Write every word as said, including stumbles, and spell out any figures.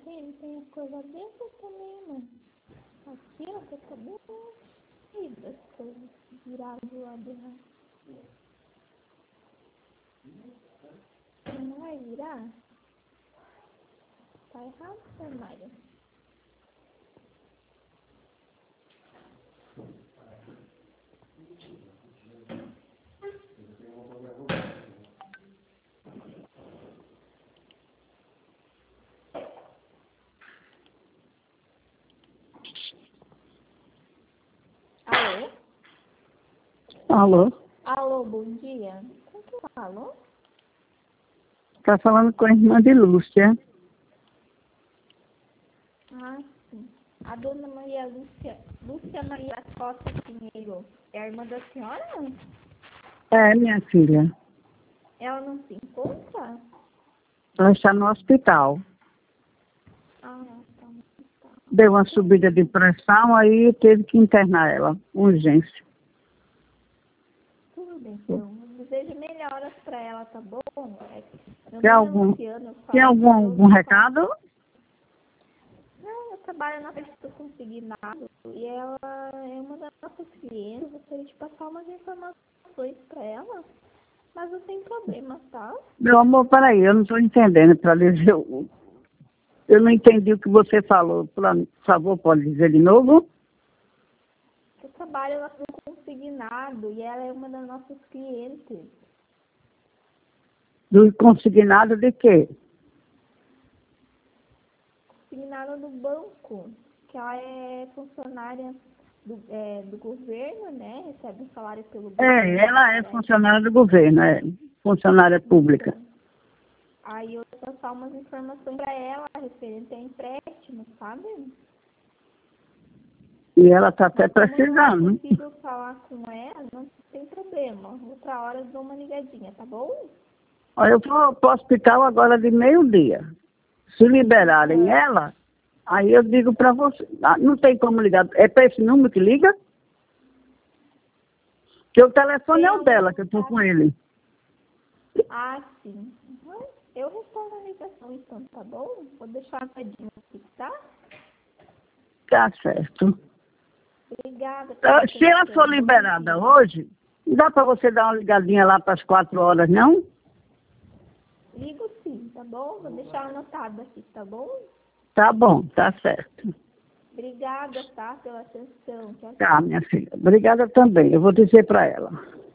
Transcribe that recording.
tem, tem a coisa dentro também, mano. Aqui, ó, tá bem cheio das coisas viradas do lado errado. Não vai virar? Tá errado, Mário? Alô? Alô? Alô, bom dia. Com quem falou? Tá falando com a irmã de Lúcia. Ah, sim. A dona Maria Lúcia, Lúcia Maria Costa Pinheiro, é a irmã da senhora? É, minha filha. Ela não se encontra? Ela está no hospital. Ah, tá. tá. Deu uma subida de pressão, aí teve que internar ela. Urgência. Tudo bem, então. Eu desejo melhoras pra ela, tá bom? É, meu Tem nome é algum, Luciano, eu tem falo algum, de algum recado? Não, eu trabalho na Festa Consignado e ela é uma das nossas clientes. Eu gostaria de passar umas informações pra ela, mas não tem problema, tá? Meu amor, peraí, eu não estou entendendo para dizer. o- Eu não entendi o que você falou. Por favor, pode dizer de novo? Eu trabalho na Festa Consignado e ela é uma das nossas clientes. Do consignado de quê? Consignado do banco, que ela é funcionária do, é, do governo, né? Recebe um salário pelo governo. É, ela é Parece. funcionária do governo, é funcionária pública. Então, aí eu vou passar umas informações para ela referente a empréstimo, sabe? E ela está até Como não é precisando. possível falar com ela, não tem problema. Outra hora eu dou uma ligadinha, tá bom? Olha, eu vou para o hospital agora de meio-dia. Se liberarem Ah, ela, aí eu digo para você. Ah, não tem como ligar. É para esse número que liga? Porque o telefone é o tem dela, que eu estou tá? com ele. Ah, sim. Uhum. Eu retorno a ligação então, tá bom? Vou deixar a tadinha aqui, tá? Tá certo. Obrigada pela Ah, se ela atenção. for Bom liberada dia. hoje, não dá para você dar uma ligadinha lá para as quatro horas, não? Ligo sim, tá bom? Vou deixar anotado aqui, tá bom? Tá bom, tá certo. Obrigada, tá? Pela atenção. Tchau, Tá, tchau. minha filha. Obrigada também. Eu vou dizer para ela.